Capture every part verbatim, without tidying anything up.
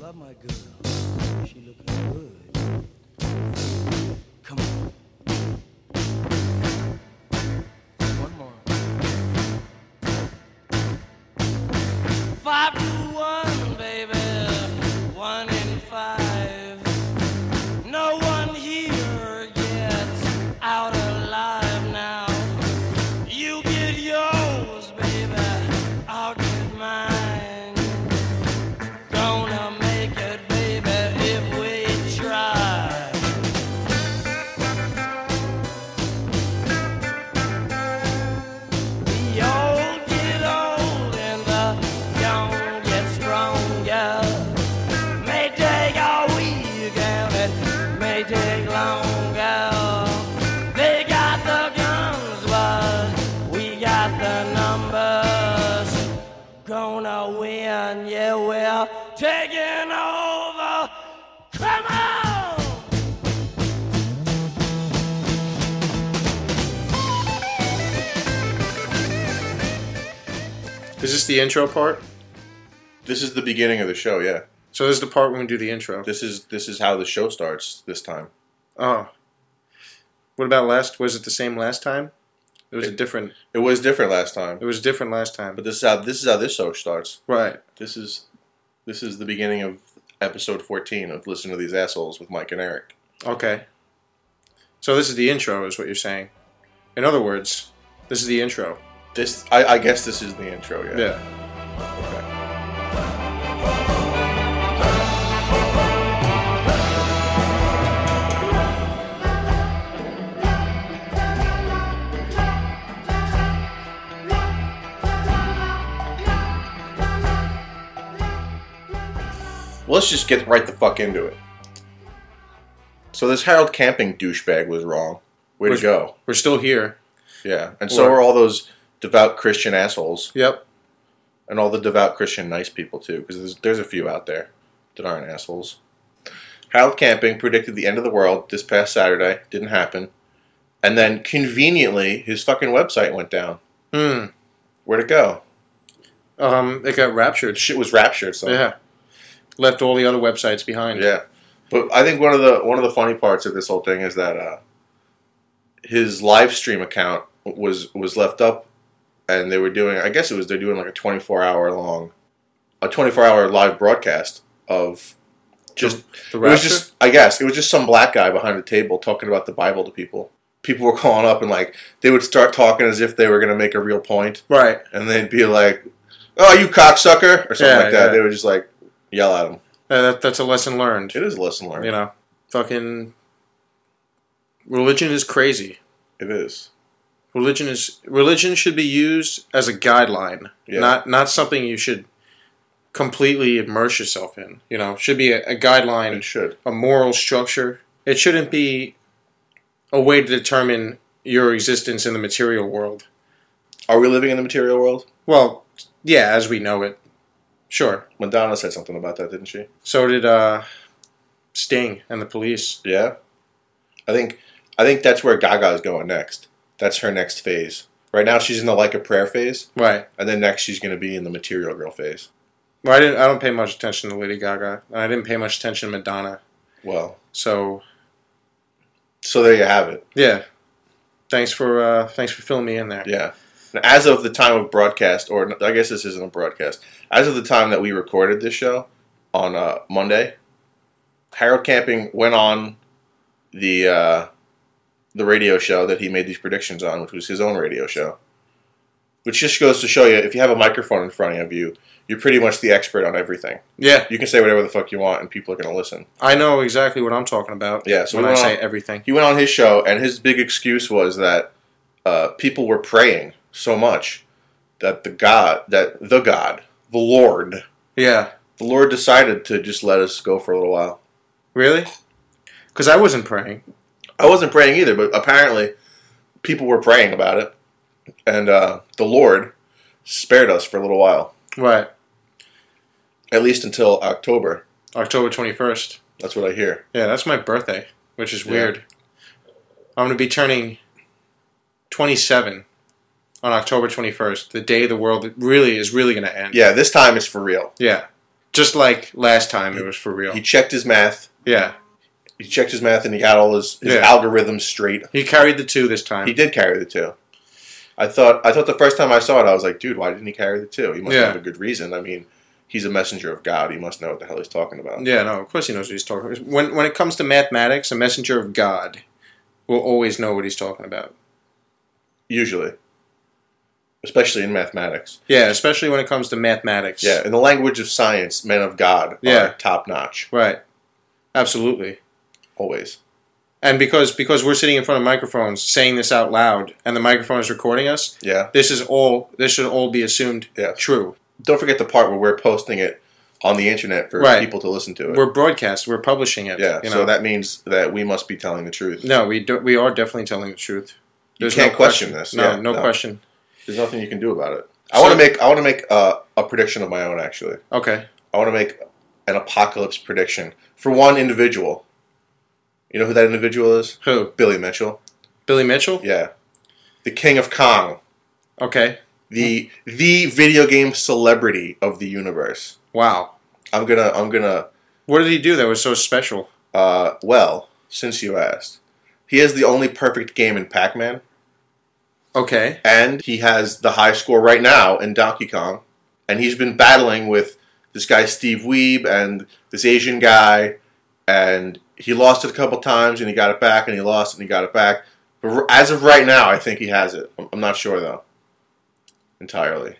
love my girl. She looking good. Come on. One more. Five to one, baby. One in five. No one here gets out alive now. You get yours, baby. I'll get mine. Gonna make it, baby, if we try. The old get old and the young get stronger. May take a week and it may take longer. They got the guns, but we got the numbers. Gonna win, yeah, we're taking over. Come on! Is this the intro part? This is the beginning of the show, yeah. So this is the part when we do the intro. This is this is how the show starts this time. Oh. What about last? Was it the same last time? It was It- a different. It was different last time, It was different last time. but this is how this is how this show starts. Right. This is this is the beginning of episode fourteen of Listen to These Assholes with Mike and Eric. Okay. So this is the intro, is what you're saying. In other words, this is the intro. This I, I guess this is the intro, yeah. Yeah. Okay. Well, let's just get right the fuck into it. So this Harold Camping douchebag was wrong. Way We're- to go. We're still here. Yeah. And so Or- are all those devout Christian assholes. Yep. And all the devout Christian nice people, too. Because there's, there's a few out there that aren't assholes. Harold Camping predicted the end of the world this past Saturday. Didn't happen. And then, conveniently, his fucking website went down. Hmm. Where'd it go? Um, it got raptured. Shit was raptured. So. Yeah. Left all the other websites behind. Yeah. But I think one of the one of the funny parts of this whole thing is that uh, his live stream account was was left up, and they were doing. I guess it was they're doing like a twenty-four hour long, a twenty-four hour live broadcast of just. The It was rapture? just. I guess it was just some black guy behind a table talking about the Bible to people. People were calling up and like they would start talking as if they were going to make a real point, Right. and they'd be like, "Oh, you cocksucker," or something Yeah, like that. yeah. They would just like yell at him. Uh, that, that's a lesson learned. It is a lesson learned. You know, fucking religion is crazy. It is. Religion is religion should be used as a guideline, Yeah. not not something you should completely immerse yourself in. You know, should be a, a guideline, It should. a moral structure. It shouldn't be a way to determine your existence in the material world. Are we living in the material world? Well, yeah, as we know it, sure. Madonna said something about that, didn't she? So did uh, Sting and the Police. Yeah. I think I think that's where Gaga's going next. That's her next phase. Right now she's in the like a prayer phase, Right. and then next she's going to be in the material girl phase. Well, I didn't. I don't pay much attention to Lady Gaga, and I didn't pay much attention to Madonna. Well, So so there you have it. yeah, thanks for uh, thanks for filling me in there. Yeah. Now, as of the time of broadcast, or I guess this isn't a broadcast, as of the time that we recorded this show on uh, Monday, Harold Camping went on the uh, the radio show that he made these predictions on, which was his own radio show. Which just goes to show you, if you have a microphone in front of you, you're pretty much the expert on everything. Yeah, You can say whatever the fuck you want, and people are going to listen. I know exactly what I'm talking about. Yeah, so when we I went say on- everything. He went on his show, and his big excuse was that uh, people were praying so much that the God, that the God, the Lord, Yeah, the Lord decided to just let us go for a little while. really? Because I wasn't praying. I wasn't praying either, but apparently people were praying about it, and uh, the Lord spared us for a little while, Right. at least until October. October twenty-first. That's what I hear. Yeah, that's my birthday, which is Yeah. weird. I'm going to be turning twenty-seven on October twenty-first, the day the world really is really going to end. Yeah, this time it's for real. Yeah. Just like last time, it was for real. He checked his math. Yeah. He checked his math and he got all his, his Yeah. algorithms straight. He carried the two this time. He did carry the two. I thought I thought the first time I saw it, I was like, dude, why didn't he carry the two? He must Yeah. have a good reason. I mean, he's a messenger of God. He must know what the hell he's talking about. Yeah, no, of course he knows what he's talking about. When, when it comes to mathematics, a messenger of God will always know what he's talking about. Usually. Especially in mathematics. Yeah, especially when it comes to mathematics. Yeah, in the language of science, men of God Yeah. are top notch. Right. Absolutely. Always. And because because we're sitting in front of microphones saying this out loud and the microphone is recording us, Yeah. this is all this should all be assumed Yeah. true. Don't forget the part where we're posting it on the internet for Right. people to listen to it. We're broadcast, we're publishing it. yeah, You know? so that means that we must be telling the truth. No, we do, we are definitely telling the truth. You There's can't no question this. No, Yeah, no, no. question. There's nothing you can do about it. I So- want to make I want to make uh, a prediction of my own, actually. Okay. I want to make an apocalypse prediction for one individual. You know who that individual is? Who? Billy Mitchell. Billy Mitchell? Yeah. The King of Kong. Okay. The the video game celebrity of the universe. Wow. I'm gonna I'm gonna What did he do that was so special? uh well, since you asked. He has the only perfect game in Pac-Man, Okay. and he has the high score right now in Donkey Kong. And he's been battling with this guy Steve Weeb and this Asian guy, and he lost it a couple times and he got it back and he lost it and he got it back. But r- as of right now, I think he has it. I'm I'm not sure though. Entirely.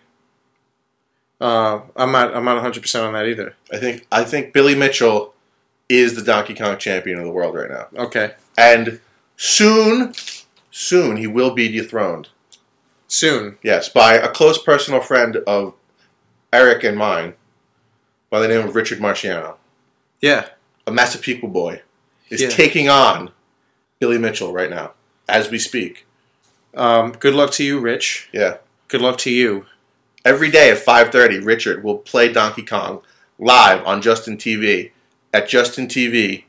Uh, I'm not. I'm not one hundred percent on that either. I think I think Billy Mitchell is the Donkey Kong champion of the world right now. Okay. And soon, soon he will be dethroned. Soon. Yes, by a close personal friend of Eric and mine, by the name of Richard Marciano. Yeah. A Massapequa boy is Yeah. taking on Billy Mitchell right now, as we speak. Um, good luck to you, Rich. Yeah. Good luck to you. Every day at five thirty, Richard will play Donkey Kong live on Justin T V at Justin T V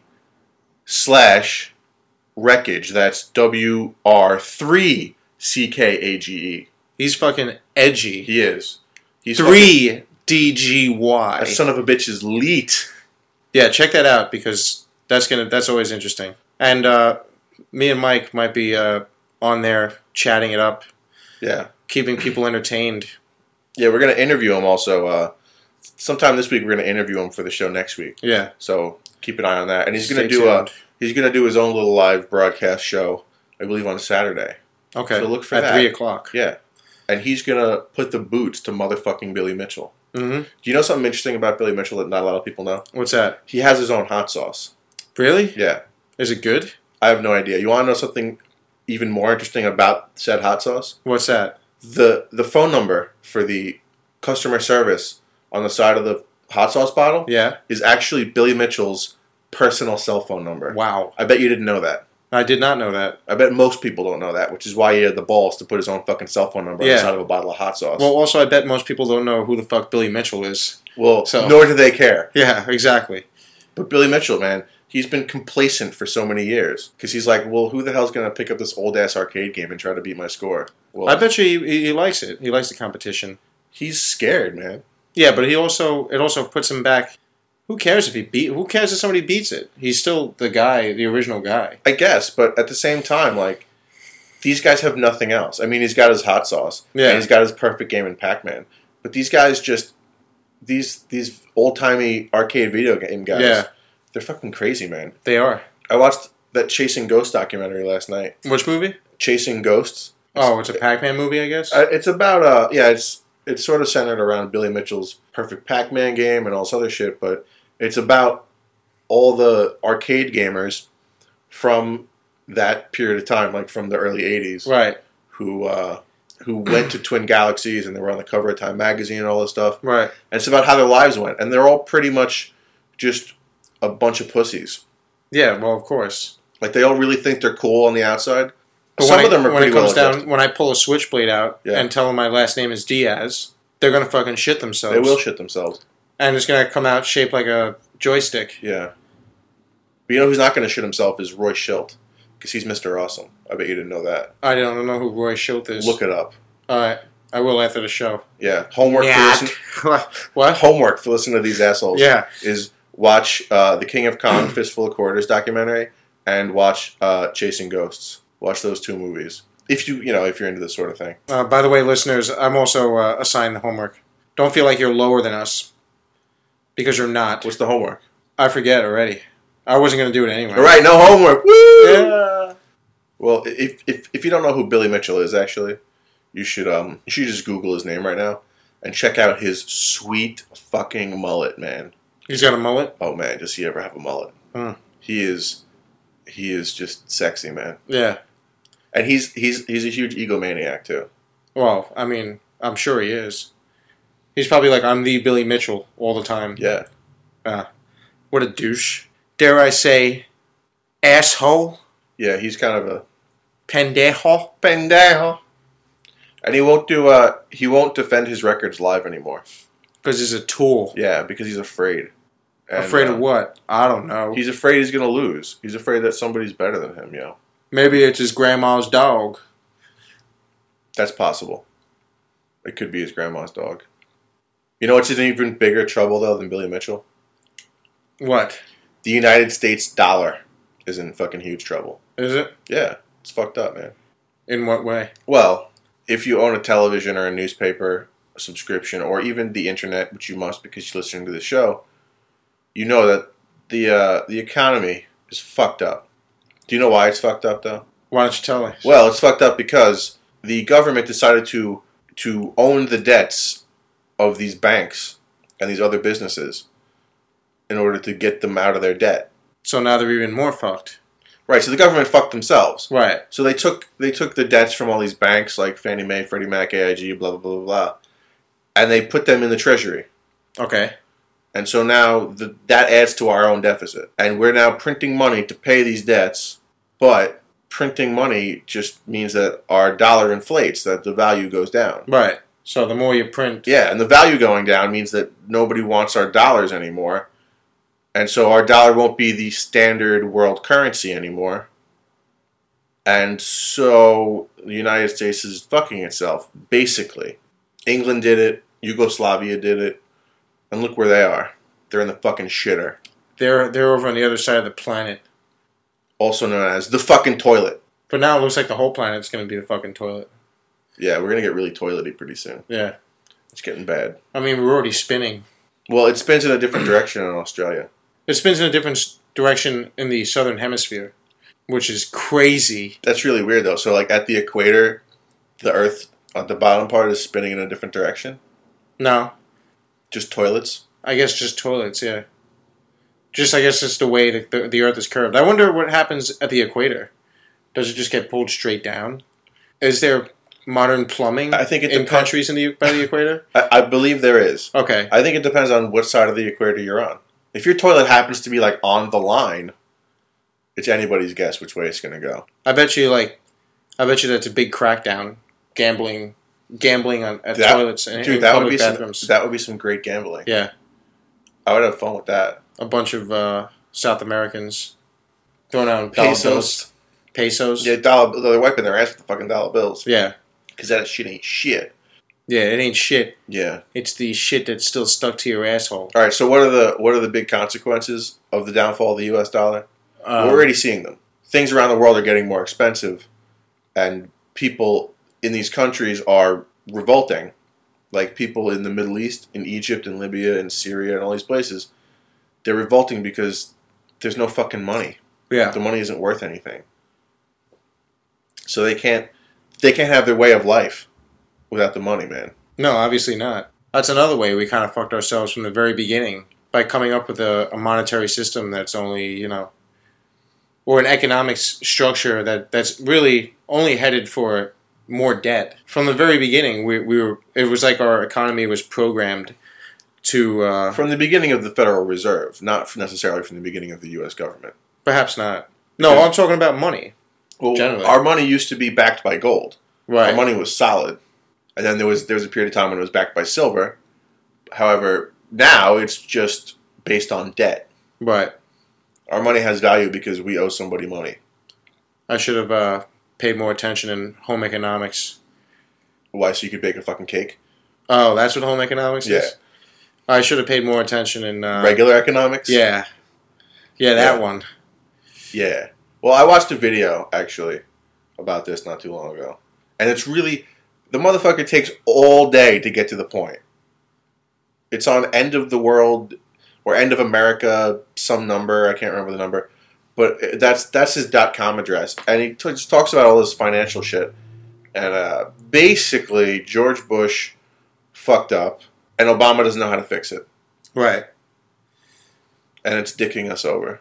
slash Wreckage. That's W R three C K A G E. He's fucking edgy. He is. He's fucking- Three D G Y. that son of a bitch is leet. Yeah, check that out because that's gonna that's always interesting. And uh, me and Mike might be uh, on there chatting it up, Yeah. keeping people entertained. Yeah, we're going to interview him also. Uh, sometime this week, we're going to interview him for the show next week. Yeah. So keep an eye on that. And he's going Stay to do a tuned. he's going to do his own little live broadcast show, I believe, on Saturday. Okay. So look for At that. three o'clock. Yeah. And he's going to put the boots to motherfucking Billy Mitchell. Mm-hmm. Do you know something interesting about Billy Mitchell that not a lot of people know? What's that? He has his own hot sauce. Really? Yeah. Is it good? I have no idea. You want to know something even more interesting about said hot sauce? What's that? The the phone number for the customer service on the side of the hot sauce bottle Yeah. is actually Billy Mitchell's personal cell phone number. Wow. I bet you didn't know that. I did not know that. I bet most people don't know that, which is why he had the balls to put his own fucking cell phone number on Yeah. the side of a bottle of hot sauce. Well, also, I bet most people don't know who the fuck Billy Mitchell is. Well, so- nor do they care. Yeah, exactly. But Billy Mitchell, man, he's been complacent for so many years. Because he's like, well, who the hell's going to pick up this old-ass arcade game and try to beat my score? Well, I bet you he, he likes it. He likes the competition. he's scared, man. Yeah, but he also it also puts him back. Who cares if he beat? Who cares if somebody beats it? He's still the guy, the original guy. I guess, but at the same time, like, these guys have nothing else. I mean, he's got his hot sauce. Yeah. And he's got his perfect game in Pac-Man. But these guys just, these these old-timey arcade video game guys, Yeah. they're fucking crazy, man. They are. I watched that Chasing Ghosts documentary last night. Which movie? Chasing Ghosts. Oh, it's a Pac-Man movie, I guess. Uh, It's about, uh, yeah, it's it's sort of centered around Billy Mitchell's perfect Pac-Man game and all this other shit, but it's about all the arcade gamers from that period of time, like from the early eighties, Right. who uh, who went to Twin Galaxies and they were on the cover of Time Magazine and all this stuff. Right. And it's about how their lives went. And they're all pretty much just a bunch of pussies. Yeah. Well, of course. Like, they all really think they're cool on the outside. But Some when of them I, are when pretty it comes well down, adjusted. when I pull a switchblade out Yeah. and tell them my last name is Diaz, they're gonna fucking shit themselves. They will shit themselves. And it's gonna come out shaped like a joystick. Yeah. But you know who's not going to shit himself is Roy Schilt. Because he's Mister Awesome. I bet you didn't know that. I don't know who Roy Schilt is. Look it up. All right. I will after the show. Yeah, homework for Yeah. listen- What? homework for listening to these assholes. Yeah. is watch uh, the King of Kong Fistful of Quarters documentary and watch uh, Chasing Ghosts. Watch those two movies if you you know if you're into this sort of thing. Uh, by the way, listeners, I'm also uh, assigned the homework. Don't feel like you're lower than us because you're not. What's the homework? I forget already. I wasn't going to do it anyway. All right, no homework. Woo! Yeah. Well, if, if if you don't know who Billy Mitchell is, actually, you should um you should just Google his name right now and check out his sweet fucking mullet, man. He's got a mullet? Oh man, does he ever have a mullet? Hmm. He is he is just sexy, man. Yeah. And he's he's he's a huge egomaniac too. Well, I mean, I'm sure he is. He's probably like, I'm the Billy Mitchell all the time. Yeah. Uh, what a douche. Dare I say, asshole? Yeah, he's kind of a Pendejo? pendejo. And he won't do uh he won't defend his records live anymore. Because he's a tool. Yeah, because he's afraid. And, Afraid uh, of what? I don't know. He's afraid he's gonna lose. He's afraid that somebody's better than him, yo. Maybe it's his grandma's dog. That's possible. It could be his grandma's dog. You know what's in even bigger trouble though than Billy Mitchell? What? The United States dollar is in fucking huge trouble. Is it? Yeah, it's fucked up, man. In what way? Well, if you own a television or a newspaper, a subscription, or even the internet, which you must because you're listening to the show, you know that the uh, the economy is fucked up. Do you know why it's fucked up, though? Why don't you tell us? Well, it's fucked up because the government decided to to own the debts of these banks and these other businesses in order to get them out of their debt. So now they're even more fucked. Right, so the government fucked themselves. Right. So they took they took the debts from all these banks like Fannie Mae, Freddie Mac, A I G, blah, blah, blah, blah, blah, and they put them in the Treasury. Okay. And so now the, that adds to our own deficit. And we're now printing money to pay these debts, but printing money just means that our dollar inflates, that the value goes down. Right. So the more you print... Yeah, and the value going down means that nobody wants our dollars anymore. And so our dollar won't be the standard world currency anymore. And so the United States is fucking itself, basically. England did it. Yugoslavia did it. And look where they are. They're in the fucking shitter. They're, they're over on the other side of the planet. Also known as the fucking toilet. But now it looks like the whole planet's going to be the fucking toilet. Yeah, we're going to get really toilety pretty soon. Yeah. It's getting bad. I mean, we're already spinning. Well, it spins in a different direction in Australia. It spins in a different s- direction in the southern hemisphere, which is crazy. That's really weird, though. So, like, at the equator, the Earth, at the bottom part, is spinning in a different direction? No. Just toilets? I guess just toilets, yeah. Just, I guess, it's the way that the, the Earth is curved. I wonder what happens at the equator. Does it just get pulled straight down? Is there modern plumbing I think it in depends- countries in the by the equator? I, I believe there is. Okay. I think it depends on what side of the equator you're on. If your toilet happens to be, like, on the line, it's anybody's guess which way it's going to go. I bet you, like, I bet you that's a big crackdown. Gambling, gambling on at That- toilets and Dude, in that would public be some, bathrooms. that would be some great gambling. Yeah. I would have fun with that. A bunch of uh, South Americans throwing out dollar bills. Pesos. Pesos. Yeah, dollar. They're wiping their ass with the fucking dollar bills. Yeah. Because that shit ain't shit. Yeah, it ain't shit. Yeah. It's the shit that's still stuck to your asshole. All right. So what are the what are the big consequences of the downfall of the U S dollar? Um, We're already seeing them. Things around the world are getting more expensive, and people in these countries are revolting. Like people in the Middle East, in Egypt, and Libya, and Syria, and all these places, they're revolting because there's no fucking money. yeah. The money isn't worth anything. So they can't they can't have their way of life without the money, man. No, obviously not. That's another way we kind of fucked ourselves from the very beginning by coming up with a, a monetary system that's only, you know, or an economic s- structure that, that's really only headed for more debt. From the very beginning, we, we were. It was like our economy was programmed to. Uh, From the beginning of the Federal Reserve, not necessarily from the beginning of the U S government. perhaps not. No, Because- I'm talking about money. Well, Generally. our money used to be backed by gold. Right. Our money was solid, and then there was there was a period of time when it was backed by silver. However, now it's just based on debt. Right. Our money has value because we owe somebody money. I should have uh, paid more attention in home economics. Why? So you could bake a fucking cake? Oh, that's what home economics Yeah. is? I should have paid more attention in... Uh, Regular economics? Yeah. Yeah, that Yeah. one. Yeah. Well, I watched a video, actually, about this not too long ago. And it's really... The motherfucker takes all day to get to the point. It's on End of the World, or End of America, some number. I can't remember the number. But that's that's his .com address. And he t- just talks about all this financial shit. And uh, basically, George Bush fucked up. And Obama doesn't know how to fix it. Right. And it's dicking us over.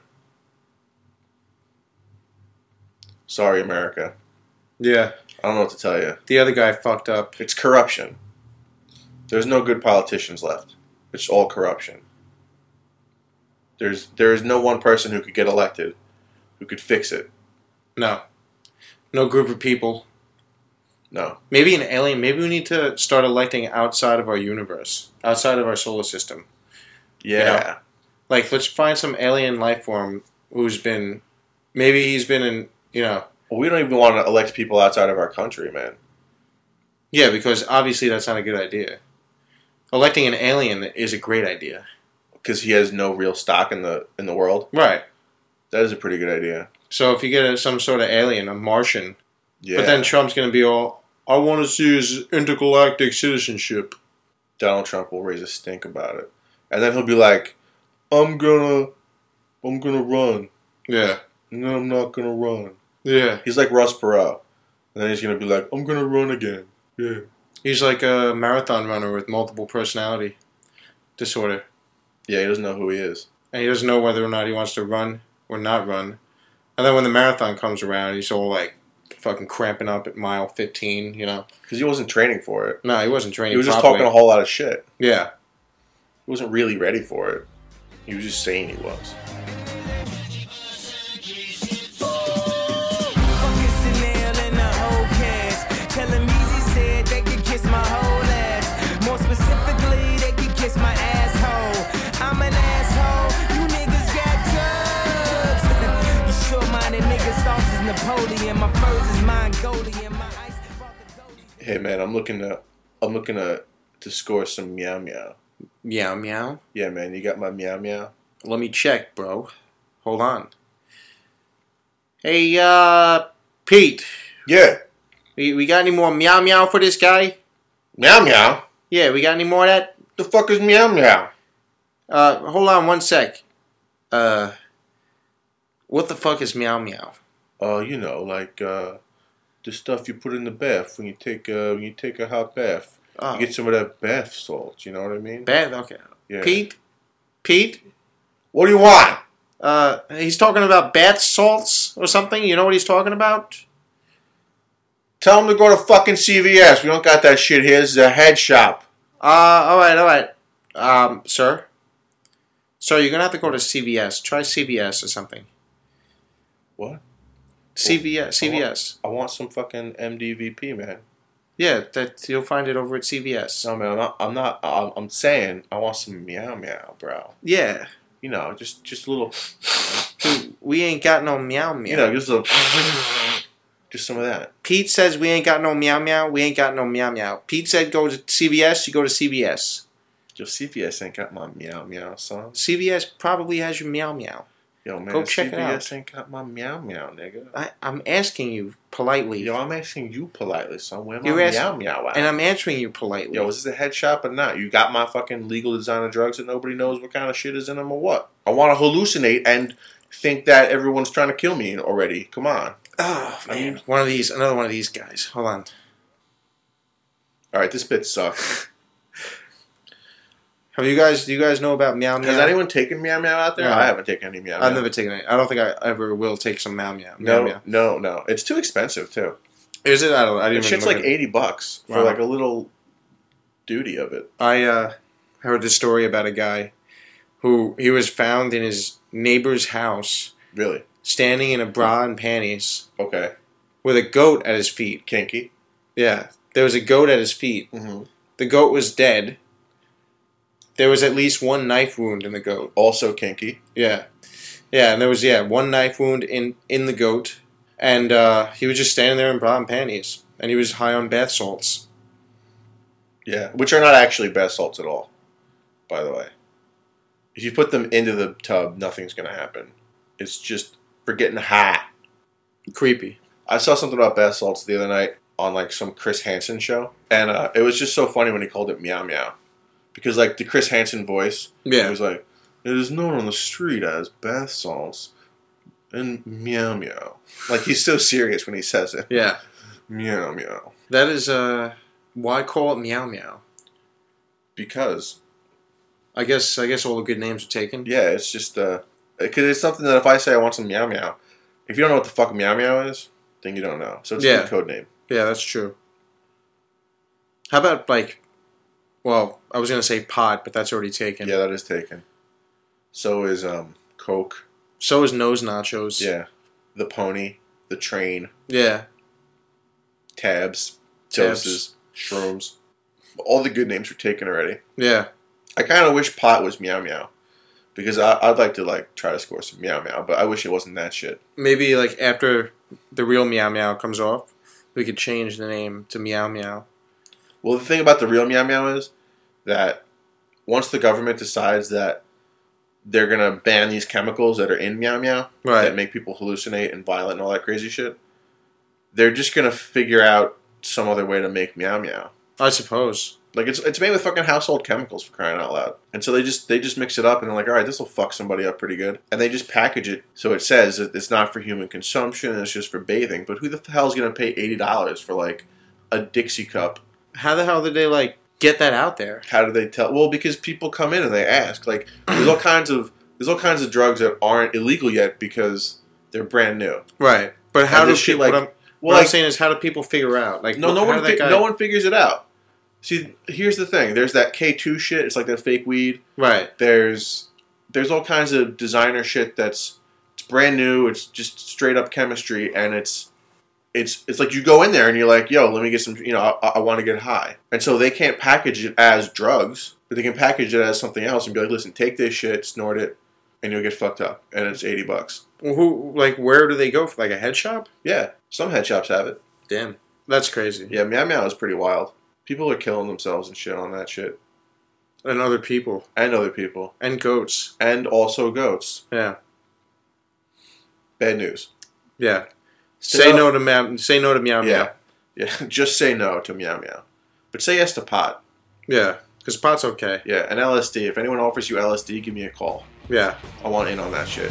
Sorry, America. Yeah. I don't know what to tell you. The other guy fucked up. It's corruption. There's no good politicians left. It's all corruption. There's there is no one person who could get elected who could fix it. No. No group of people. No. Maybe an alien. Maybe we need to start electing outside of our universe. Outside of our solar system. Yeah. You know? Like, let's find some alien life form who's been... Maybe he's been in, you know... Well, we don't even want to elect people outside of our country, man. Yeah, because obviously that's not a good idea. Electing an alien is a great idea. Because he has no real stock in the in the world. Right. That is a pretty good idea. So if you get a, some sort of alien, a Martian, Yeah. but then Trump's going to be all, I want to see his intergalactic citizenship. Donald Trump will raise a stink about it. And then he'll be like, I'm gonna, I'm gonna run. Yeah. No, I'm not gonna run. Yeah. He's like Ross Perot. And then he's gonna be like, I'm gonna run again. Yeah. He's like a marathon runner with multiple personality disorder. Yeah, he doesn't know who he is. And he doesn't know whether or not he wants to run or not run. And then when the marathon comes around, he's all like fucking cramping up at mile fifteen, you know. Because he wasn't training for it. No, he wasn't training He was just properly. talking a whole lot of shit. Yeah. He wasn't really ready for it. He was just saying he was. Hey man, I'm looking to, I'm looking to, to score some meow meow. Meow meow. Yeah, man, you got my meow meow. Let me check, bro. Hold on. Hey, uh, Pete. Yeah, We, we got any more meow meow for this guy? meow meow. Yeah, we got any more of that? The fuck is meow meow? Uh, hold on one sec. Uh, what the fuck is meow meow? Uh, you know, like uh, the stuff you put in the bath when you take uh, when you take a hot bath. Oh, You get some of that bath salt. You know what I mean? bad. Okay. Yeah. Pete? Pete? What do you want? Uh, he's talking about bath salts or something. You know what he's talking about? Tell him to go to fucking C V S. We don't got that shit here. This is a head shop. Uh, all right, all right. Um, sir? Sir, you're going to have to go to C V S. Try C V S or something. What? C V S. C V S. I want some fucking M D V P, man. Yeah, that you'll find it over at C V S. No, man, I'm not. I'm, not, I'm, I'm saying I want some meow meow, bro. Yeah. You know, just just a little. Dude, we ain't got no meow meow. You know, just a. Just some of that. Pete says we ain't got no meow meow. We ain't got no meow meow. Pete said go to C V S. You go to C V S. Yo, C V S ain't got my meow meow, son. C V S probably has your meow meow. Yo, man, Go check it C V S out. ain't got my meow meow, nigga. I, I'm asking you politely. Yo, I'm asking you politely, son. Where my You're asking- meow meow at? And I'm answering you politely. Yo, is this a head shop or not? You got my fucking legal designer drugs that nobody knows what kind of shit is in them or what? I want to hallucinate and think that everyone's trying to kill me already. Come on. Oh, man. One of these, another one of these guys. Hold on. All right, this bit sucks. Have you guys, do you guys know about meow meow? Has anyone taken meow meow out there? No. I haven't taken any meow meow. I've never taken it. I don't think I ever will take some meow meow. Meow No, meow. no, no. It's too expensive too. Is it? I don't. I It didn't. even shit's look like at it. eighty bucks for Wow. like a little duty of it. I uh, heard this story about a guy who he was found in his neighbor's house, Really? standing in a bra and panties Okay. with a goat at his feet. Kinky. Yeah, there was a goat at his feet. Mm-hmm. The goat was dead. There was at least one knife wound in the goat. Also kinky. Yeah, yeah, and there was yeah one knife wound in in the goat, and uh, he was just standing there in bra and panties, and he was high on bath salts. Yeah, which are not actually bath salts at all, by the way. If you put them into the tub, nothing's going to happen. It's just for getting high. Creepy. I saw something about bath salts the other night on like some Chris Hansen show, and uh, it was just so funny when he called it meow meow, because like the Chris Hansen voice, Yeah. it was like, it is known on the street as bath salts and meow meow. Like he's so serious when he says it. Yeah. Meow meow. That is, uh, why call it meow meow? Because I guess, I guess all the good names are taken. yeah, it's just uh, because it's something that if I say I want some meow meow, if you don't know what the fuck meow meow is, then you don't know. So it's Yeah. a good code name. Yeah, that's true. How about, like, well, I was going to say pot, but that's already taken. Yeah, that is taken. So is um Coke. So is nose nachos. Yeah, the pony, the train, Yeah. tabs, Tabs. doses, shrooms. All the good names were taken already. Yeah. I kind of wish pot was meow meow, because I, I'd like to like try to score some meow meow, but I wish it wasn't that shit. Maybe, like, after the real meow meow comes off, we could change the name to meow meow. Well, the thing about the real meow meow is that once the government decides that they're gonna ban these chemicals that are in meow meow Right. that make people hallucinate and violent and all that crazy shit, they're just gonna figure out some other way to make meow meow. I suppose. Like it's it's made with fucking household chemicals, for crying out loud. And so they just they just mix it up and they're like, all right, this will fuck somebody up pretty good. And they just package it so it says that it's not for human consumption, it's just for bathing. But who the hell is gonna pay eighty dollars for like a Dixie cup? How the hell did they, like, get that out there? How do they tell? Well, because people come in and they ask. Like there's all kinds of there's all kinds of drugs that aren't illegal yet because they're brand new. Right. But how And do this shit, people, like- what I'm, Well, what I'm like, saying is, how do people figure out? Like, no, what- no how one did that fi- guy- no one figures it out. See, here's the thing. There's that K two shit. It's like that fake weed. Right. There's there's all kinds of designer shit that's it's brand new. It's just straight up chemistry, and it's it's it's like you go in there and you're like, yo, let me get some. You know, I, I want to get high, and so they can't package it as drugs, but they can package it as something else and be like, listen, take this shit, snort it, and you'll get fucked up, and it's eighty bucks. Well, who, like, where do they go? For, like, a head shop? Yeah, some head shops have it. Damn. That's crazy. Yeah, meow meow is pretty wild. People are killing themselves and shit on that shit, And other people. and other people, And goats. and also goats. Yeah. Bad news. Yeah. Still- Say no to meow. Say no to meow Yeah, meow. yeah. Just say no to meow meow, but say yes to pot. Yeah. Because pot's okay. Yeah, and L S D. If anyone offers you L S D, give me a call. Yeah. I want in on that shit.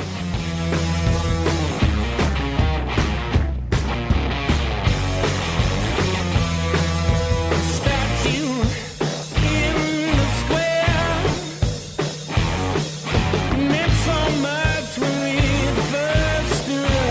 Statue in the square meant so much when we first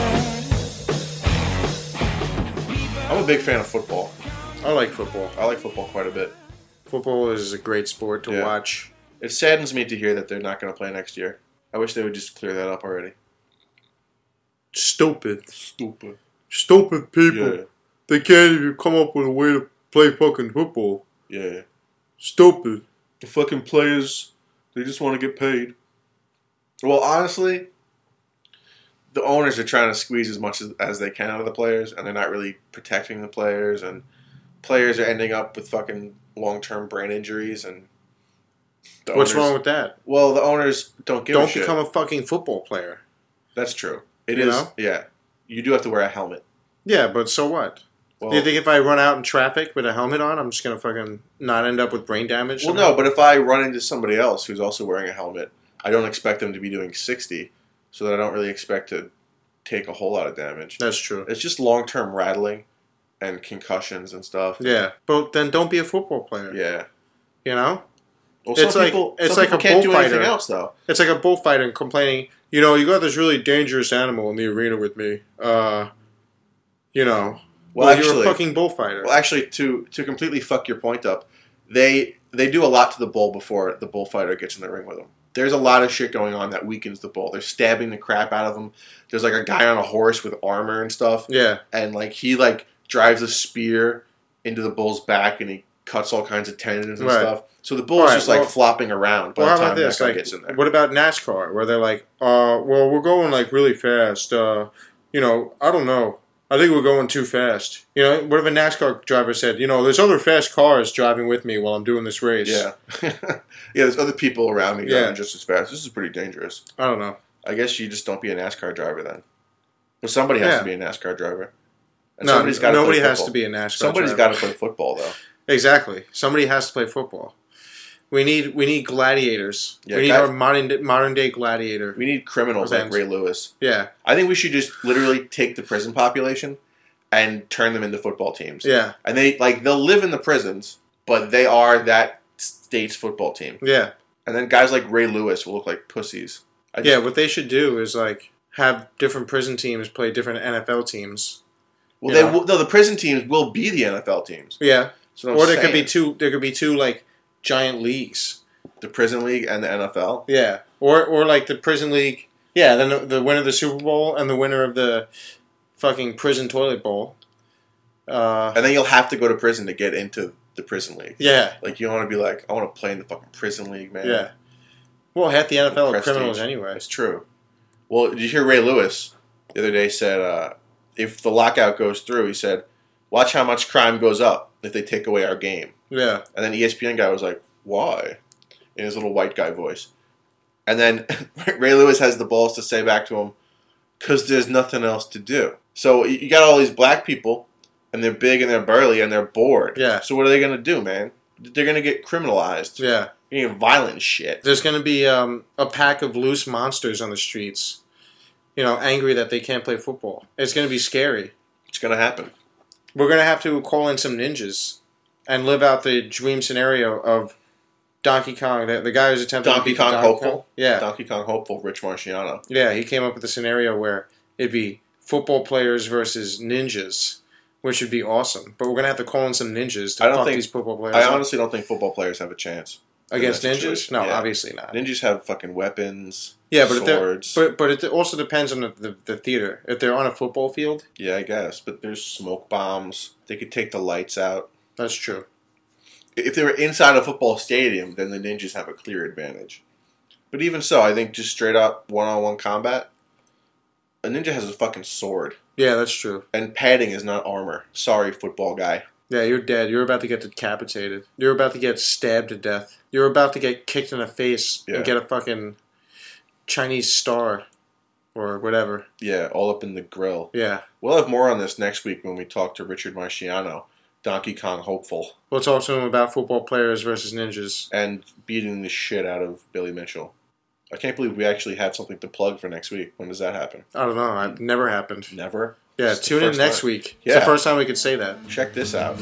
met. I'm a big fan of football. I like football. I like football quite a bit. Football is a great sport to Yeah. watch. It saddens me to hear that they're not going to play next year. I wish they would just clear that up already. Stupid. Stupid. Stupid people. Yeah, They can't even come up with a way to play fucking football. yeah. Stupid. The fucking players, they just want to get paid. Well, honestly, the owners are trying to squeeze as much as, as they can out of the players, and they're not really protecting the players, and players are ending up with fucking long-term brain injuries, and the What's owners- wrong with that? Well, the owners don't give a Don't shit. become a fucking football player. That's true. It You is. know? Yeah. You do have to wear a helmet. Yeah, but so what? Well, Do you think if I run out in traffic with a helmet on, I'm just gonna fucking not end up with brain damage? well, somehow? no, but if I run into somebody else who's also wearing a helmet, I don't expect them to be doing sixty, so that I don't really expect to take a whole lot of damage. That's true. It's just long-term rattling and concussions and stuff. Yeah, but then don't be a football player. Yeah. You know, Well, some It's like- people, it's some like people a can't do bullfighter. anything else, though. it's like a bullfighter complaining. You know, you got this really dangerous animal in the arena with me. Uh, you know, Well, well, you're actually, a fucking bullfighter. well, actually, to to completely fuck your point up, they they do a lot to the bull before the bullfighter gets in the ring with them. There's a lot of shit going on that weakens the bull. They're stabbing the crap out of them. There's like a guy on a horse with armor and stuff, yeah, and like he like drives a spear into the bull's back and he cuts all kinds of tendons and Right. stuff. So the bull's All right, just like well- flopping around by well, how the time about this? that guy Like, gets in there. what about NASCAR, where they're like, uh, well, we're going like really fast. Uh, you know, I don't know. I think we're going too fast. You know, what if a NASCAR driver said, you know, there's other fast cars driving with me while I'm doing this race? Yeah. yeah, there's other people around me Yeah. driving just as fast. This is pretty dangerous. I don't know. I guess you just don't be a NASCAR driver then. But somebody has Yeah. to be a NASCAR driver. And No, somebody's gotta nobody play has football. to be a NASCAR Somebody's driver. got to play football, though. Exactly. Somebody has to play football. We need we need gladiators. Yeah, we need guys- our modern modern day gladiator. We need criminals Events. like Ray Lewis. Yeah, I think we should just literally take the prison population and turn them into football teams. yeah, And they like they'll live in the prisons, but they are that state's football team. yeah, And then guys like Ray Lewis will look like pussies. I just, yeah. What they should do is like have different prison teams play different N F L teams. Well, you they know. will, no, the prison teams will be the N F L teams. Yeah, So I'm or there could be saying, two. There could be two like giant leagues. the prison league and the N F L. Yeah, or or like the prison league. Yeah, then the, the winner of the Super Bowl and the winner of the fucking prison toilet bowl. Uh, And then you'll have to go to prison to get into the prison league. yeah, Like you don't want to be like, I want to play in the fucking prison league, man. yeah. Well, half the N F L are Prestige. criminals anyway. It's true. Well, did you hear Ray Lewis the other day said uh, if the lockout goes through, he said, watch how much crime goes up if they take away our game. Yeah, And then E S P N guy was like, why? In his little white guy voice. And then Ray Lewis has the balls to say back to him, because there's nothing else to do. So you got all these black people, and they're big and they're burly and they're bored. Yeah. So what are they going to do, man? They're going to get criminalized. yeah. They're going to get violent shit. There's going to be um, a pack of loose monsters on the streets, you know, angry that they can't play football. It's going to be scary. It's going to happen. We're going to have to call in some ninjas and live out the dream scenario of Donkey Kong, the, the guy who's attempting Donkey to beat Kong Donkey hopeful? Kong. Yeah, Donkey Kong hopeful, Rich Marciano. yeah. He came up with a scenario where it'd be football players versus ninjas, which would be awesome. But we're going to have to call in some ninjas to I don't fuck think- these football players I up. honestly don't think football players have a chance. Against in that ninjas? situation. No, Yeah. obviously not. Ninjas have fucking weapons. Yeah, but if they're, swords. but but it also depends on the, the, the theater. If they're on a football field, Yeah, I guess. But there's smoke bombs. They could take the lights out. that's true. If they were inside a football stadium, then the ninjas have a clear advantage. But even so, I think just straight up one-on-one combat, a ninja has a fucking sword. Yeah, that's true. And padding is not armor. Sorry, football guy. Yeah, you're dead. You're about to get decapitated. You're about to get stabbed to death. You're about to get kicked in the face Yeah. and get a fucking Chinese star or whatever. Yeah, all up in the grill. Yeah. We'll have more on this next week when we talk to Richard Marciano, Donkey Kong hopeful, We'll talk to him about football players versus ninjas. and beating the shit out of Billy Mitchell. I can't believe we actually have something to plug for next week. When does that happen? I don't know. It never happened. Never? Yeah, It's the tune in first next time. week. It's Yeah. the first time we could say that. Check this out.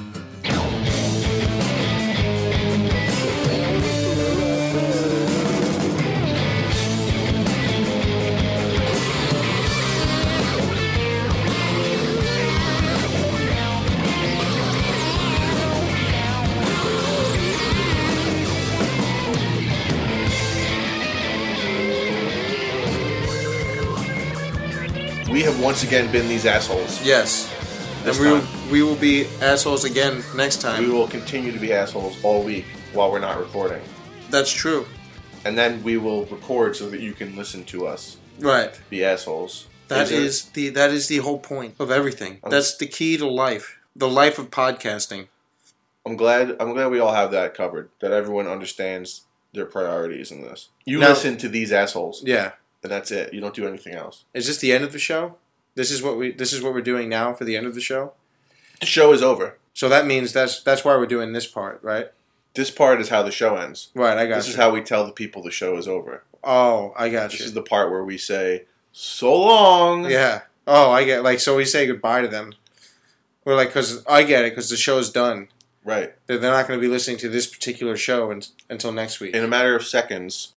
We have once again been these assholes. Yes. This and we will, time. we will be assholes again next time. We will continue to be assholes all week while we're not recording. That's true. And then we will record so that you can listen to us Right. be assholes. That there- is the that is the whole point of everything. I'm- That's the key to life. The life of podcasting. I'm glad I'm glad we all have that covered. That everyone understands their priorities in this. You Now- listen to these assholes, Yeah. and that's it. You don't do anything else. Is this the end of the show? This is what we this is what we're doing now for the end of the show? The show is over. So that means that's that's why we're doing this part, right? This part is how the show ends. Right, I got This you. is how we tell the people the show is over. Oh, I got This you. is the part where we say, so long. Yeah. Oh, I get like so we say goodbye to them. We're like cuz I get it cuz the show's done. Right. They're they're not going to be listening to this particular show un- until next week. In a matter of seconds,